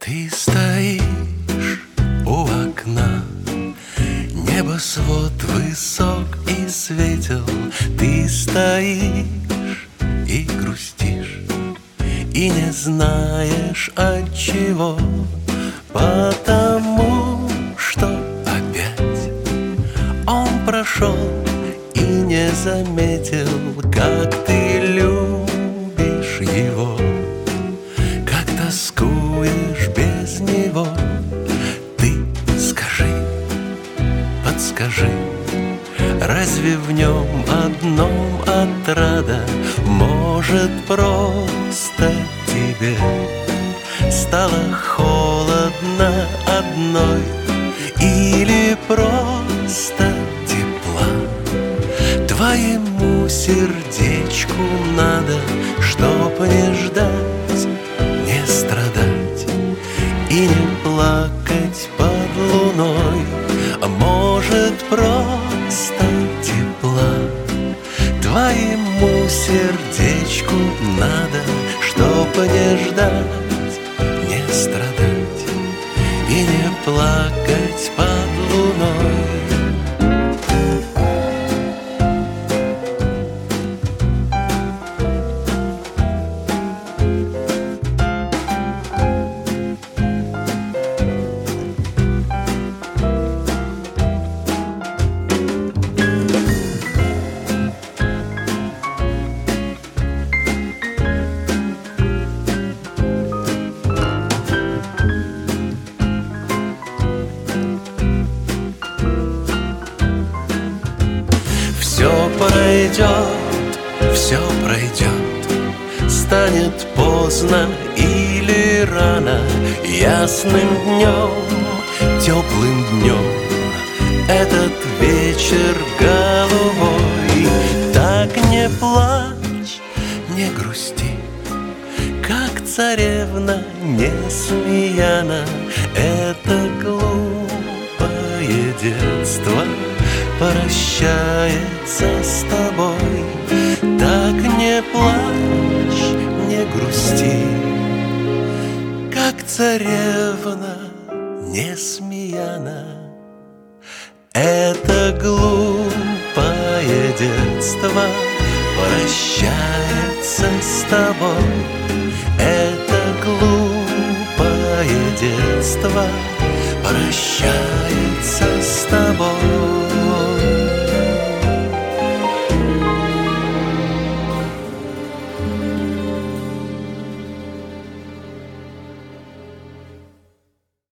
Ты стоишь у окна, небосвод высок и светел. Ты стоишь и грустишь, и не знаешь отчего, потому что опять он прошел и не заметил, как ты любишь его, как тоскуешь без него. Ты скажи, подскажи, разве в нем одном отрада? Может, просто тебе стало холодно одной, или просто тепла твоему сердечку надо, чтоб не ждать, не страдать и не плакать под луной. А может, просто тепла твоему сердечку надо, чтоб не ждать, не страдать и не плакать под луной. Все пройдет, станет поздно или рано, ясным днем, теплым днем этот вечер голубой. Так не плачь, не грусти, как царевна Несмеяна. Это глупое детство прощается с тобой. Так не плачь, не грусти, как царевна Несмеяна. Это глупое детство прощается с тобой. Это глупое детство прощается с тобой.